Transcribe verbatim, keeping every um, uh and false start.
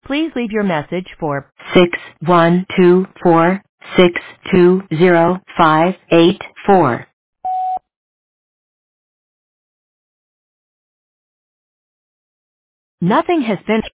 Please leave your message for six one two four six two zero five eight four. Nothing has been